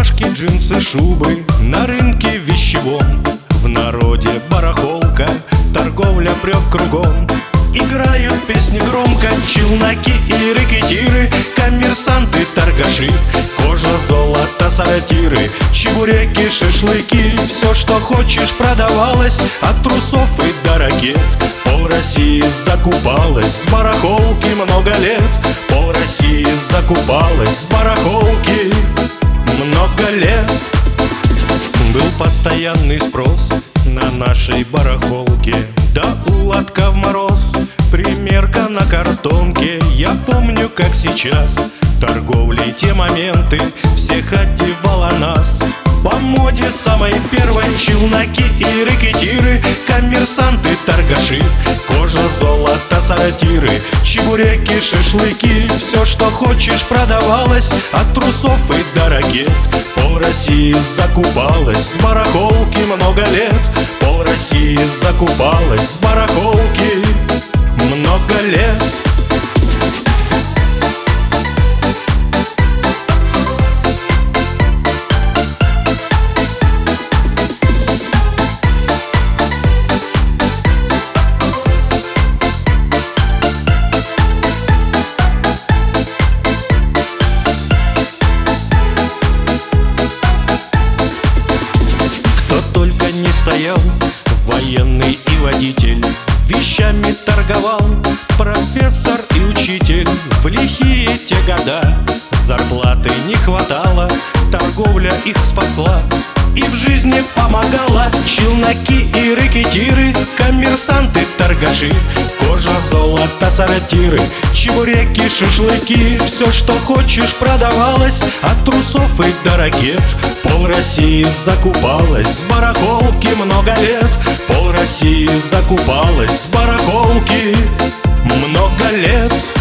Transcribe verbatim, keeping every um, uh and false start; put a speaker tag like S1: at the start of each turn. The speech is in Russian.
S1: рубашки, джинсы, шубы на рынке вещевом. В народе барахолка, торговля прет кругом. Играют песни громко челноки и рэкетиры, коммерсанты, торгаши, кожа, золото, сортиры, чебуреки, шашлыки. Все, что хочешь, продавалось, от трусов и до ракет. Пол России закупалась с барахолки много лет. Пол России закупалась с барахолки много лет. Был постоянный спрос на нашей барахолке. Да у лотка в мороз, примерка на картонке. Я помню, как сейчас, торговли те моменты всех одевала нас. По моде самой первой челноки и рэкетиры, коммерсанты, торгаши, кожа, золото, сортиры, чебуреки, шашлыки. Все, что хочешь, продавалось, от трусов и до ракет. Пол России закупалась с барахолки много лет. Пол России закупалась с барахолки много лет. Стоял военный и водитель, вещами торговал профессор и учитель. В лихие те года зарплаты не хватало, торговля их спасла и в жизни помогала. Челноки и рэкетиры, коммерсанты, торгаши, кожа, золото, сортиры, чебуреки, шашлыки. Все, что хочешь, продавалось, от трусов и до ракет. Пол России закупалась с барахолки много лет. Пол России закупалась с барахолки много лет.